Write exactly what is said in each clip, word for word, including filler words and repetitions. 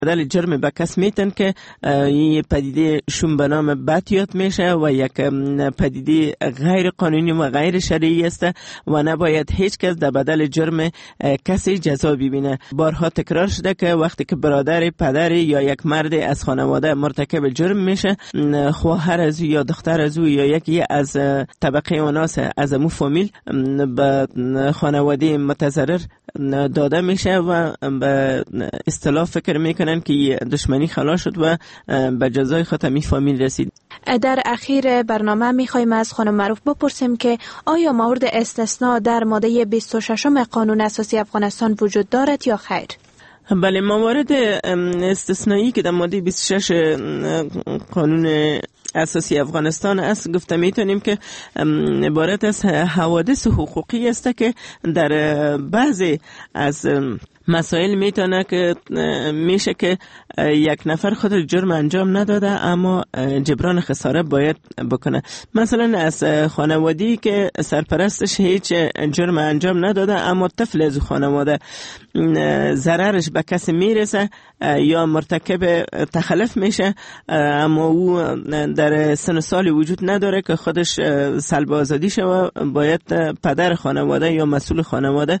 بدل جرم به کس میتن که این پدیده شوم به نام بطیات میشه و یک پدیده غیر قانونی و غیر شرعی است و نباید هیچ کس در بدل جرم کسی جزا ببینه. بارها تکرار شده که وقتی که برادر، پدر یا یک مرد از خانواده مرتکب جرم میشه، خواهر از او یا دختر از او یا یکی از طبقه اوناس از امو فامیل به خانواده متضرر داده میشه و به اصطلاح فکر میکنن که دشمنی خلاص شد و به جزای خود می فامیل رسید. در اخیر برنامه میخوایم از خانم معروف بپرسیم که آیا مورد استثناء در ماده بیست و شش قانون اساسی افغانستان وجود دارد یا خیر؟ بله، موارد استثنایی که در ماده بیست و شش قانون اساسی افغانستان است گفته میتونیم که عبارت از حوادث حقوقی است که در بعضی از مسائل میتونه که میشه که یک نفر خود جرم انجام نداده اما جبران خساره باید بکنه. مثلا از خانواده‌ای که سرپرستش هیچ جرم انجام نداده اما طفل از خانواده ضررش به کسی میرسه یا مرتکب تخلف میشه اما او در سن و سالی وجود نداره که خودش سلب آزادی شوه، باید پدر خانواده یا مسئول خانواده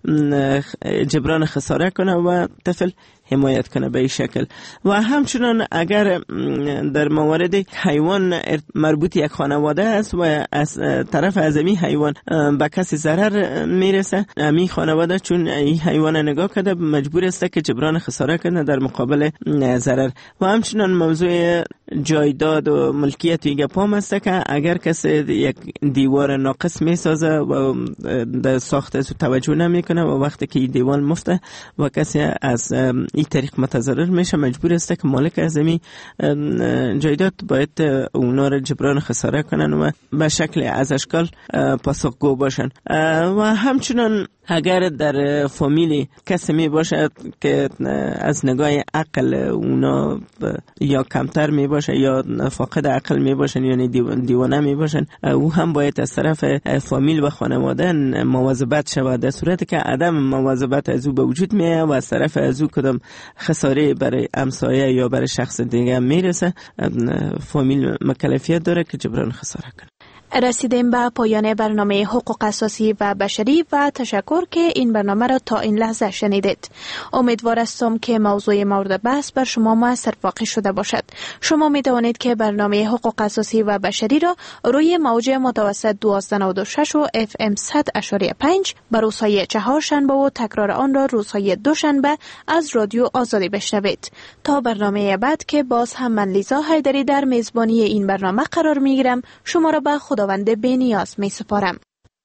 جبران خساره کنه و طفل حمایت کنه به این شکل. و همچنان اگر در موارد حیوان مربوط یک خانواده است و از طرف از این حیوان به کسی ضرر میرسه، این خانواده چون این حیوان نگاه کرده مجبور است که جبران خساره کنه در مقابل ضرر. و همچنان موضوع جایداد و ملکیت یک پام است که اگر کسی یک دیوار ناقص میسازه و در ساخت از توجه نمیکنه و وقتی که این دیوار مفته و کسی از این طریق متضرر میشه، مجبور است که مالک از این جایداد باید اونا را جبران خساره کنن و به شکل از اشکال پاسخگو باشن. و همچنان اگر در فامیلی کسی می باشد که از نگاه عقل اونا یا کمتر می باشه یا فاقد عقل می باشن یعنی دیوانه می باشن، او هم باید از طرف فامیل و خانواده مواظبت شود. در صورتی که عدم مواظبت از او به وجود میاد و از طرف از او کدام خساره برای همسایه یا برای شخص دیگه میرسه، فامیل مکلفیت داره که جبران خساره کنه. رسیدیم به پایان برنامه حقوق اساسی و بشری و تشکر که این برنامه را تا این لحظه شنیدید. امیدوار هستم که موضوع مورد بحث بر شما موثر واقع شده باشد. شما می توانید که برنامه حقوق اساسی و بشری را روی موج متوسط دویست و نود و شش و اف ام صد اشاری پنج بر روزهای چهارشنبه و تکرار آن را روزهای دوشنبه از رادیو آزادی بشنوید. تا برنامه بعد که باز هم من لیزا حیدری در میزبانی این برنامه قرار می گیرم، شما را به خداوند بی نیاز می سپارم.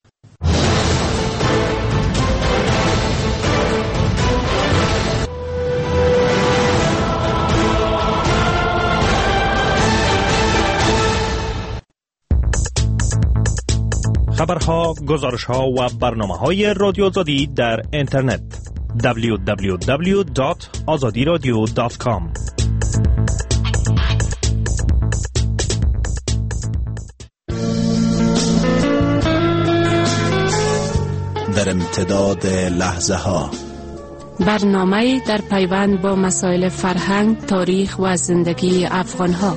خبرها، گزارشها و برنامه‌های رادیو آزادی در اینترنت دبلیو دبلیو دبلیو دات آزادی رادیو دات کام. در امتداد لحظه ها برنامه در پیوند با مسائل فرهنگ، تاریخ و زندگی افغان ها.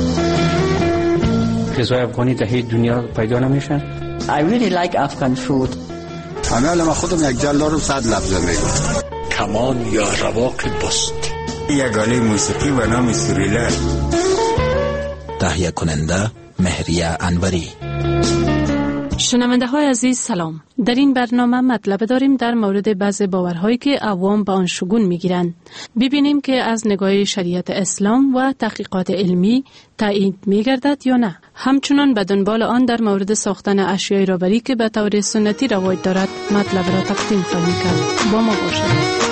غذای افغانی در هیچ دنیا پیدا نمیشن. I really like Afghan food. همه ما خودم یک جلد رو صد لفظه میگم. کمان یا رواق بست. یگانه موسیقی و نام سوریلر. تهیه کننده مهریه انوری. شنونده های عزیز سلام. در این برنامه مطلب داریم در مورد بعض باورهایی که عوام به آن شگون میگیرند. ببینیم که از نگاه شریعت اسلام و تحقیقات علمی تایید میگردد یا نه. همچنان به دنبال آن در مورد ساختن اشیای رابری که به طور سنتی رواج دارد مطلب را تقدیم خواهیم کرد. با ما باشید.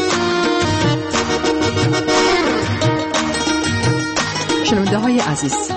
شنونده های عزیز،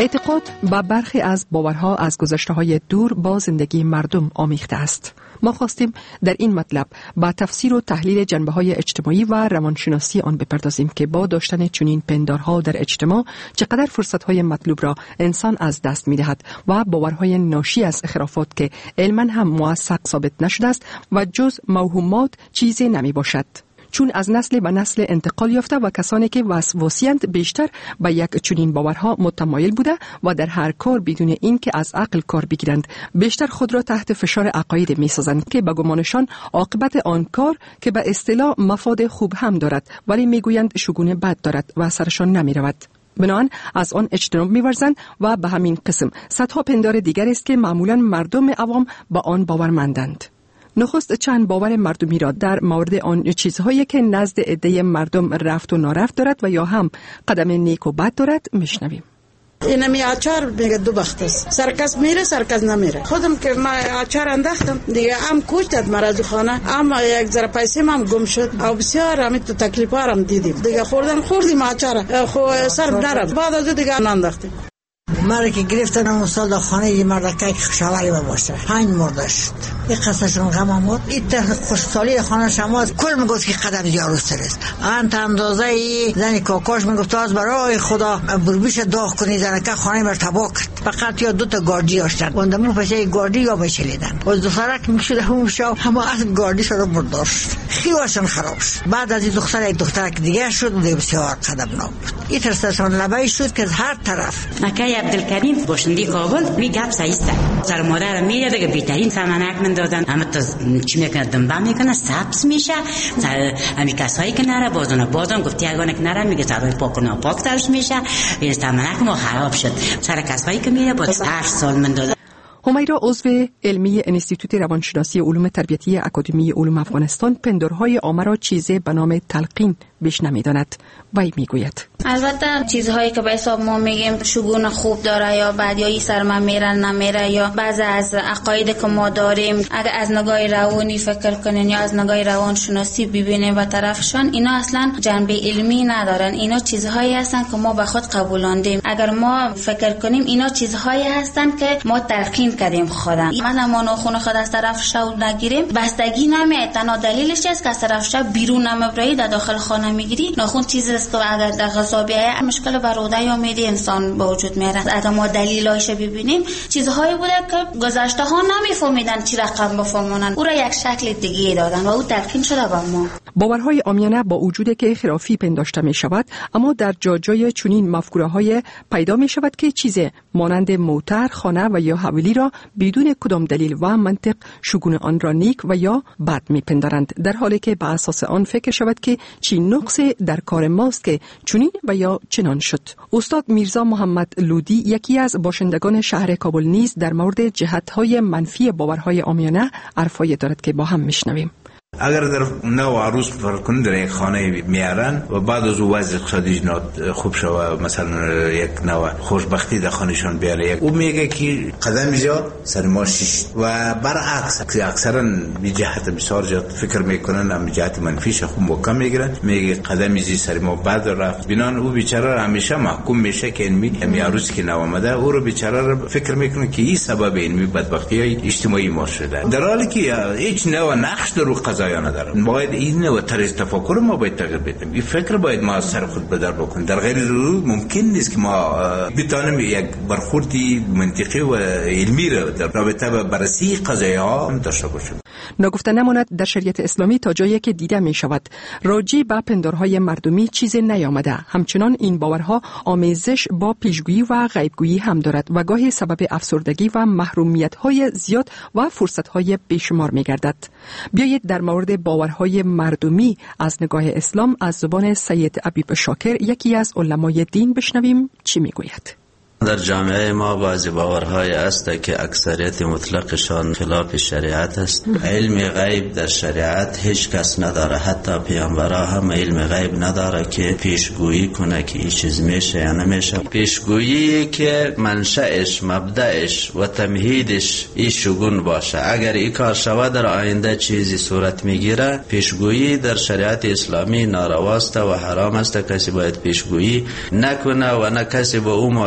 اعتقاد به برخی از باورها از گذشته‌های دور با زندگی مردم آمیخته است. ما خواستیم در این مطلب با تفسیر و تحلیل جنبه‌های اجتماعی و روانشناسی آن بپردازیم که با داشتن چنین پندارها در اجتماع چقدر فرصت‌های مطلوب را انسان از دست می‌دهد و باورهای ناشی از خرافات که علماً هم موثق ثابت نشده است و جز موهومات چیزی نمی‌باشد. چون از نسل به نسل انتقال یافته و کسانی که وسواسی‌اند بیشتر به یک چنین باورها متمایل بوده و در هر کار بدون این که از عقل کار بگیرند بیشتر خود را تحت فشار عقاید می‌سازند که به گمانشان عاقبت آن کار که به اصطلاح مفاد خوب هم دارد ولی میگویند شگون بد دارد و سرشان نمی‌رود. بنابراین از آن اجتناب می‌ورزند و به همین قسم صدها پندار دیگر است که معمولاً مردم عوام با آن باورمندند. نخست چند باور مردمی را در مورد آن چیزهایی که نزد عده مردم رفت و نارفت دارد و یا هم قدم نیک و بد دارد میشنویم. این می آچار میگه دو بخت است، سرکس میره سرکس نمیره. خودم که ما آچار انداختم دیگه ام کوچ داد مرا تو خانه، اما یک ذره پیسه هم گم شد او بسیار همین تو تکلیفا هم دیدیم دیگه. خوردن خوردیم آچار خو سر نرفت، بعد از دیگه انداختیم. مرا که گرفتن اون سال در خانه یه مردکه که خوشحالی باشه پنج مرده شد. یک قصهشون غم آمد. این طرح خوشحالی خانه شما کل میگفت که قدم زیاروستر است. انت اندازه ای زنی کاکاش میگفت از برای خدا بربیش داغ کنی زنکه خانه مر تباه کرد. فقط یا دو تا گاردی داشتن وندمو پشه گاردی یا بچلیدن و دو سرک میشد همون شو همه از گاردی شده برداشت. خیواشون خراب شد. بعد از این دختر یک دختر دیگه شد و بسیار قدم نبود. این ترسشون لبای شد که هر طرف مکه عبدالکریم باشنده کابل می گپ سایسته سر مادر میره دیگه بهترین سمنک من دادن اما تا چی میکنه دنبال میکنه سبز میشه سر امی کسایی که نره بازونه بازون گفتی اگه نره میگه سرای پاک و ناپاک ترش میشه این سمنک ما خراب شد سر کسایی که میره با هشت سال من دادن. همیرا عضو علمی انستیتوت روانشناسی علوم تربیتی اکادمی علوم افغانستان پندارهای عامه را چیزی به نام تلقین بیش نمیداند. وی میگوید البته چیزهایی که به حساب ما میگیم شگون خوب داره یا بعد یا این سر من میره نمیره یا بعضی از عقاید که ما داریم اگر از نگاه روانی فکر کنین یا از نگاه روان شناسی ببینیم و طرفشان اینا اصلا جنبه علمی ندارن. اینا چیزهایی هستن که ما به خود قبولاندیم. اگر ما فکر کنیم اینا چیزهایی هستن که ما تلقین کردیم خودم. مثلا ما ناخن خود از طرف شو نگیریم بستگی نمیاد. تنها دلیلش است که از طرف شو بیرون نمیبری در داخل خانه میگیری ناخن چیز است و اگر در غذا بیای مشکل بروده یا میده انسان به وجود میاره. اگر ما دلیلایش ببینیم چیزهایی بوده که گذشته ها نمیفهمیدن چی رقم بفهمونن او را یک شکل دیگه دادن و او تلقین شده به ما. باورهای عامیانه با وجود که خرافی پنداشته می شود اما در جا جای چنین مفکوره های پیدا می شود که چیزی مانند موتر خانه و یا حویلی را بدون کدام دلیل و منطق شگون آن را نیک و یا بد می پندارند در حالی که به اساس آن فکر شود که چی نقصی در کار ماست که چنین و یا چنان شد. استاد میرزا محمد لودی یکی از باشندگان شهر کابل نیز در مورد جهت‌های منفی باورهای عامیانه حرفی دارد که با هم میشنویم. اگر در نو عروس فرکن در یک خانه میارن و بعد از وضع اقتصادی خوب شوه مثلا یک نوع خوشبختی در خانهشان بیاره او میگه که قدم زیاد سر ما شش و برعکس اکثرا به جهت بسیار زیاد فکر میکنن هم جهت منفیش خوب محکم میگیرن میگه قدم زی سر ما بعد رفت بنان او بیچاره همیشه محکوم میشه که این می عروس که نو آمده او رو بیچاره فکر میکنه که این سبب این بدبختی های اجتماعی ما شده در حالی که هیچ نوع نقش در قضا ندارن. باید این و طرز تفکر ما باید تغییر بدیم. این فکر باید ما سر خود بدر بکنیم. در غیر ضرور ممکن نیست که ما بتوانیم یک برخوردی منطقی و علمی را در رابطه با بررسی قضایا داشته باشیم. نگفته نماند در شریعت اسلامی تا جایی که دیده می شود راجع به پندارهای مردمی چیزی نیامده. همچنان این باورها آمیزش با پیشگویی و غیبگویی هم دارد و گاهی سبب افسردگی و محرومیت‌های زیاد و فرصت‌های بیشمار می‌گردد. بیایید در مورد باورهای مردمی از نگاه اسلام از زبان سید عبیب شاکر یکی از علمای دین بشنویم چی میگوید. در جامعه ما بعضی باورهای است که اکثریت مطلقشان خلاف شریعت است. علم غیب در شریعت هیچ کس نداره، حتی پیامبرها هم علم غیب نداره که پیشگویی کنه که این چیز میشه یا نمیشه. پیشگویی که منشأش، مبدأش و تمهیدش این شگون باشه. اگر این کار شود در آینده چیزی صورت میگیره، پیشگویی در شریعت اسلامی نارواست و حرام است. کسی باید پیشگویی نکنه و نه کسی با او معتقد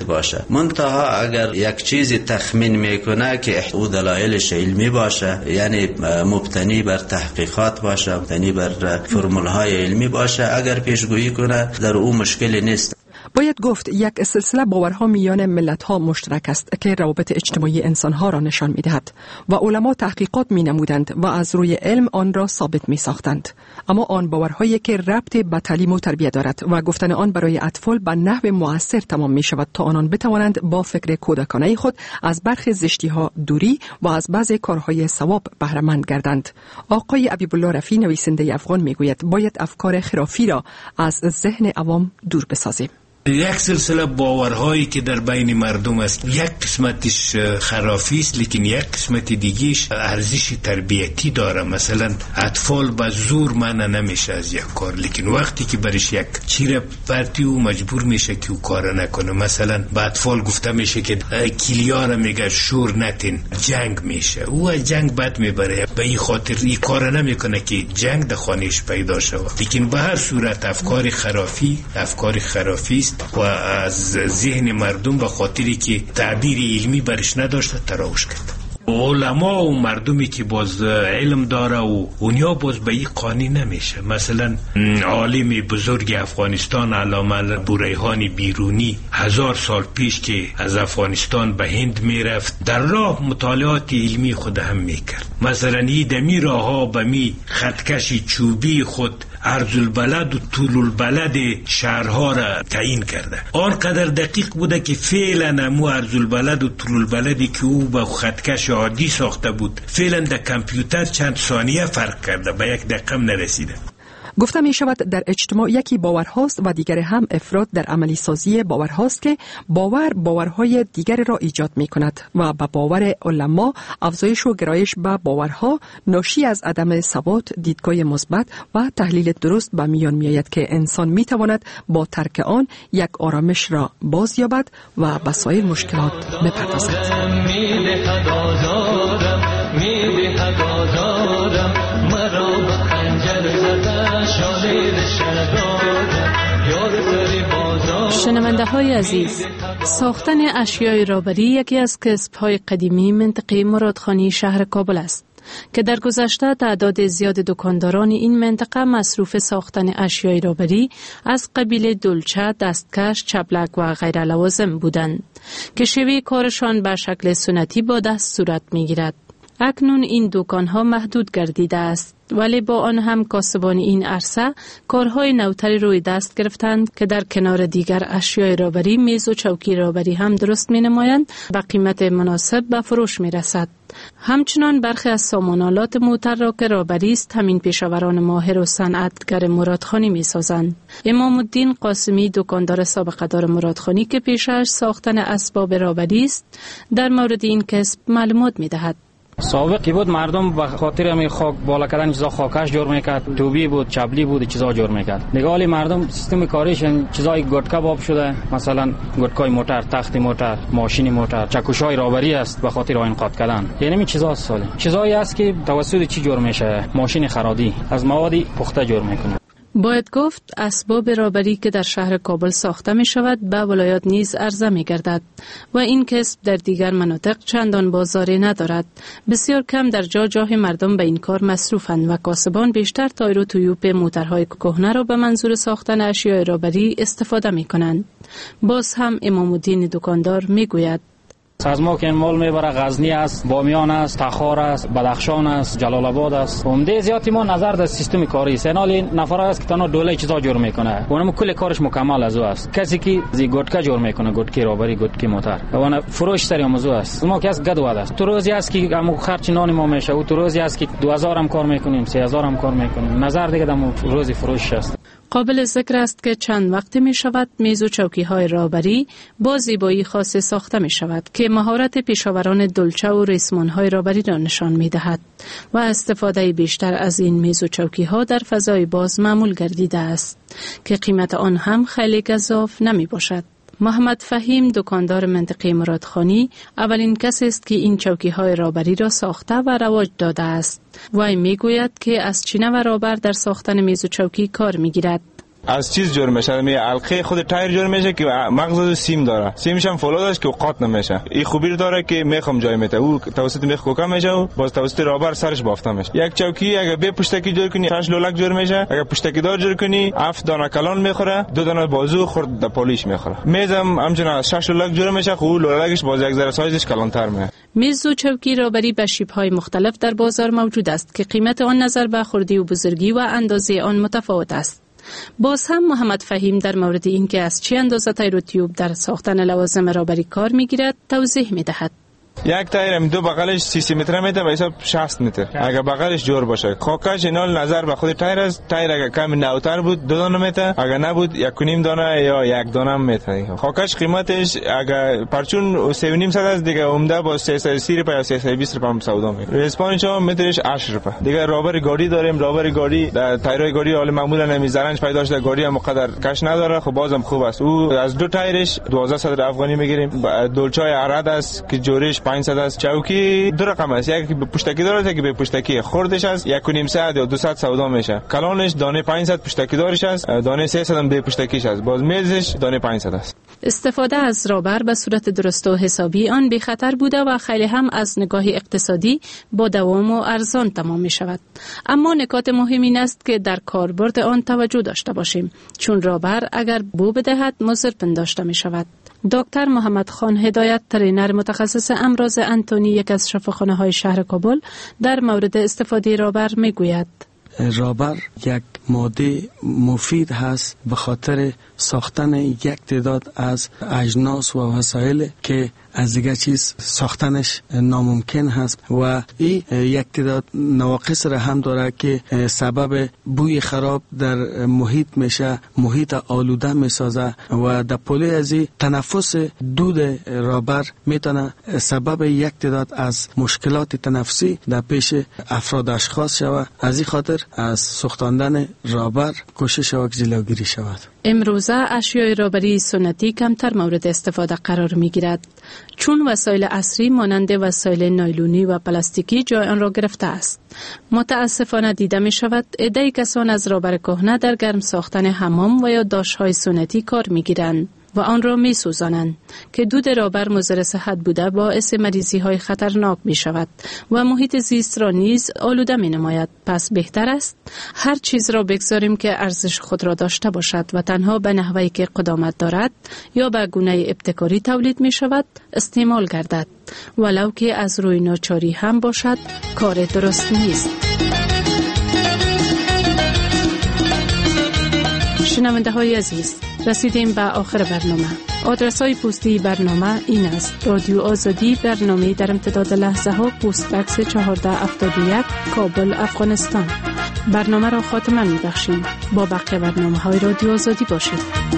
جنگ باشه. منتها اگر یک چیزی تخمین میکنه که او دلایلش علمی باشه، یعنی مبتنی بر تحقیقات باشه، مبتنی بر فرمولهای علمی باشه، اگر پیشگویی کنه در او مشکلی نیست. باید گفت یک سلسله باورها میان ملت‌ها مشترک است که روابط اجتماعی انسان‌ها را نشان می‌دهد و علما تحقیقات می‌نمودند و از روی علم آن را ثابت می‌ساختند. اما آن باورهایی که ربط به تعلیم و تربیت دارد و گفتن آن برای اطفال به نحو مؤثر تمام می‌شود تا آنان بتوانند با فکر کودکانه خود از برخی زشتی‌ها دوری و از بعضی کارهای ثواب بهره مند گردند. آقای حبیب الله رفیع نویسنده افغان می‌گوید باید افکار خرافی را از ذهن عوام دور بسازیم. یک سلسله باورهایی که در بین مردم است، یک قسمتش خرافی است لیکن یک قسمت دیگهش ارزش تربیتی داره. مثلا اطفال به زور منع نمیشه از یک کار، لیکن وقتی که برش یک چیره پرتی و مجبور میشه که او کار نکنه. مثلا به اطفال گفته میشه که کلیا را میگه شور نتین، جنگ میشه، او از جنگ بد میبره، به این خاطر این کار نمیکنه که جنگ در خانهش پیدا شود. لیکن به هر صورت افکار خرافی افکار خرافی است و از ذهن مردم به خاطری که تعبیر علمی برش نداشته تراوش کرد. علما و مردمی که باز علم داره و اونیا باز به این قانی نمیشه. مثلا عالم بزرگ افغانستان علامه بوریحان بیرونی هزار سال پیش که از افغانستان به هند میرفت، در راه مطالعات علمی خود هم میکرد. مثلا این دمی راه ها به می خطکش چوبی خود عرض البلد و طول البلد شهرها را تعیین کرده. آنقدر دقیق بوده که فعلا امو عرض البلد و طول البلدی که او با خطکش عادی ساخته بود فعلا در کامپیوتر چند ثانیه فرق کرده، به یک دقیقه نرسیده. گفته می شود در اجتماع یکی باور هاست و دیگر هم افراد در عملی سازی باور هاست که باور باورهای دیگر را ایجاد می کند و به باور علما افزایش و گرایش به باورها ناشی از عدم ثبات، دیدگاه مثبت و تحلیل درست به میان می آید که انسان می تواند با ترک آن یک آرامش را باز یابد و به سایر مشکلات بپردازد. شنونده های عزیز، ساختن اشیای رابری یکی از کسب های قدیمی منطقه مرادخانی شهر کابل است که در گذشته تعداد زیاد دکانداران این منطقه مصروف ساختن اشیای رابری از قبیل دلچه، دستکش، چپلک و غیره لوازم بودند که شیوه کارشان به شکل سنتی با دست صورت می گیرد. اکنون این دکان ها محدود گردیده است، ولی با آن هم کاسبان این عرصه کارهای نوتری روی دست گرفتند که در کنار دیگر اشیای رابری میز و چوکی رابری هم درست می نمایند، با قیمت مناسب به فروش می رسد. همچنان برخی از سامانالات موتر را که رابری است همین پیشوران ماهر و صنعتگر مرادخانی می سازند. امام الدین قاسمی، دکاندار سابقه دار مرادخانی که پیشش ساختن اسباب رابری است، در مورد این کسب معلومات می دهد. سابقی بود مردم به خاطر همین خاک بالا کردن چیزا خاکش جور میکرد، توبی بود، چبلی بود، چیزا جور میکرد. دیگه حالی مردم سیستم کاریش چیزای گودکا باب شده، مثلا گودکای موتر، تخت موتر، ماشین موتر، چکشای رابری است به خاطر این قات کردن. یعنی این چیزا سالی چیزایی است که توسط چی جور میشه؟ ماشین خرادی از موادی پخته جور میکنه. باید گفت اسباب رابری که در شهر کابل ساخته می شود به ولایات نیز عرضه می گردد و این کسب در دیگر مناطق چندان بازاری ندارد. بسیار کم در جا جای مردم به این کار مصروفند و کاسبان بیشتر تایر و تویوب موترهای کهنه را به منظور ساختن اشیاء رابری استفاده می کنند. باز هم امام الدین دکاندار می گوید از ما که این مال میبره غزنی است، بامیان است، تخار است، بدخشان است، جلال آباد است. عمده زیادی ما نظر در سیستم کاری است. اینالی نفر است که تنها دوله چیزا جور میکنه. اونم کل کارش مکمل از او است. کسی که زی گودکا جور میکنه، گودکی رابری، گودکی موتر. اون فروش سری موضوع است. ما که از گد واد است. تو روزی است که همو خرج نان ما میشه. او تو روزی است که دو هزار هم کار میکنیم، سه هزار هم کار میکنیم. نظر دیگه دم روزی فروش است. قابل ذکر است که چند وقت می شود میز و چوکی های رابری با زیبایی خاص ساخته می شود که مهارت پیشاوران دلچه و ریسمان های رابری را نشان می دهد و استفاده بیشتر از این میز و چوکی ها در فضای باز معمول گردیده است که قیمت آن هم خیلی گزاف نمی باشد. محمد فهیم، دکاندار منطقه مرادخانی، اولین کسی است که این چوکی های رابری را ساخته و رواج داده است. وی می گوید که از چینه و رابر در ساختن میز و چوکی کار می گیرد. از چیز جور میشه، می حلقه خود تایر جور میشه که مغز و سیم داره، سیمش هم فولاد است که قات نمیشه. این خوبی داره که میخم جای میته، او توسط میخ کوکا میشه و باز توسط رابر سرش بافته میشه. یک چوکی اگه به پشتکی جور کنی شش لولک جور میشه، اگه پشتکی دار جور کنی هفت دانه کلان میخوره، دو دانه بازو خورد د پالیش میخوره. میزم همچنان شش لولک جور میشه، خو لولکش باز یک ذره سایزش کلانتر میشه. میز و چوکی رابری به شیب‌های مختلف در بازار موجود است که قیمت آن نظر به خردی و بزرگی و اندازه آن متفاوت است. باز هم محمد فهیم در مورد اینکه از چه اندازه تیر و تیوب در ساختن لوازم رابری کار میگیرد توضیح میدهد. یک تایر دو بغلش سی متر میته به حساب شصت متر. اگه بغلش جور باشه خاکش اینال نظر به خود تایر است. تایر اگه کم نوتر بود دو دانه میته، اگه نبود یک و نیم دانه یا یک دانه میته. خاکش قیمتش اگه پرچون سه و نیم صد است دیگه، عمده با سیصد و سی روپیه یا سیصد و بیست روپیه سودا میکنه. اسپانیش هم مترش هشت روپیه. دیگه رابر گاڑی داریم، رابر گاڑی در تایرای گاڑی حالا معمولا نمیزنن پیدا شده، گاڑی هم مقدر کش نداره، خب بازم خوب است. او از دو تایرش دوازده صد افغانی میگیریم. دولچای عرد است که جوریش پانصد است. چوکی دو رقم است، یکی به پشتکی داره یکی به پشتکی خردش است، یک و نیم صد یا دویست سودا میشه. کلانش دانه پانصد پشتکی دارش است، دانه سیصد هم به پشتکیش است، باز میزش دانه پانصد است. استفاده از رابر به صورت درست و حسابی آن بی خطر بوده و خیلی هم از نگاه اقتصادی با دوام و ارزان تمام می شود. اما نکات مهم این است که در کاربرد آن توجه داشته باشیم، چون رابر اگر بو بدهد مضر پنداشته می شود. دکتر محمد خان هدایت، ترینر متخصص امراض انتونی یک از شفاخانه‌های شهر کابل، در مورد استفاده رابر می گوید. رابر یک ماده مفید هست به خاطر ساختن یک تعداد از اجناس و وسایل که از دیگه چیز ساختنش ناممکن هست و این یک تعداد نواقص را هم داره که سبب بوی خراب در محیط میشه، محیط آلوده میسازه و در پولی از این تنفس دود رابر میتونه سبب یک تعداد از مشکلات تنفسی در پیش افراد اشخاص شود. از این خاطر از سوختاندن رابر کوشش شود که جلوگیری شود. امروزه اشیای رابری سنتی کمتر مورد استفاده قرار می گیرد، چون وسایل عصری مانند وسایل نایلونی و پلاستیکی جای آن را گرفته است. متاسفانه دیده می شود عده‌ای کسان از رابر کهنه در گرم ساختن حمام و یا داش‌های سنتی کار می گیرند و آن را می سوزانند که دود رابر مضر صحت بوده باعث مریضی های خطرناک می شود و محیط زیست را نیز آلوده می نماید. پس بهتر است هر چیز را بگذاریم که ارزش خود را داشته باشد و تنها به نحوی که قدامت دارد یا به گونه ابتکاری تولید می شود استعمال گردد، ولو که از روی ناچاری هم باشد کار درست نیست. شنونده های عزیز، رسیدیم به آخر برنامه. آدرس های پستی برنامه این است: رادیو آزادی، برنامه در امتداد لحظه ها، پست بکس چهارده هفتاد و یک، کابل، افغانستان. برنامه را خاتمه می بخشیم. با بقیه برنامه های رادیو آزادی باشید.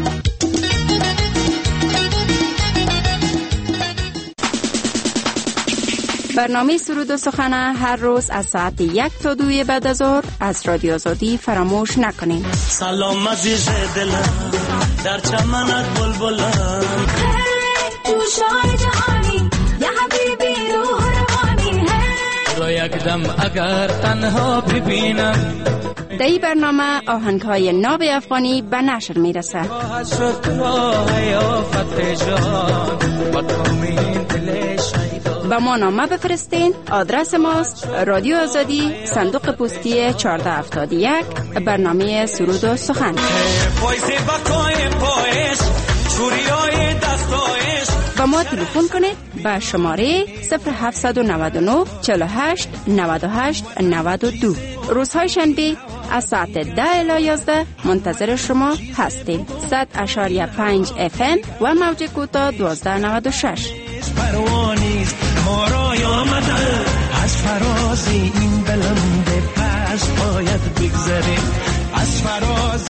برنامه سرود و سخن هر روز از ساعت یک تا دوی بعد از ظهر از رادیو آزادی فراموش نکنین. سلام عزیز دلم در چمنت بلبلم، تو شای جهانی یا حبیبی روح روانی، را یک دم اگر تنها ببینم. در این برنامه آهنگ‌های ناب افغانی به نشر میرسه. با ما نامه بفرستین. آدرس ماست رادیو آزادی، صندوق پستی چهارده هفتاد و یک، برنامه سرود و سخن. با ما تلفن کنید به شماره صفر هفتصد و نود و نه چهل و هشت نود و هشت نود و دو. روزهای شنبه از ساعت ده الی یازده منتظر شما هستیم. صد اشاریه پنج اف ام و موج کوتاه دوازده نود و شش. پروانیست ما را آمده از فراز این بلند پست باید بگذریم از فراز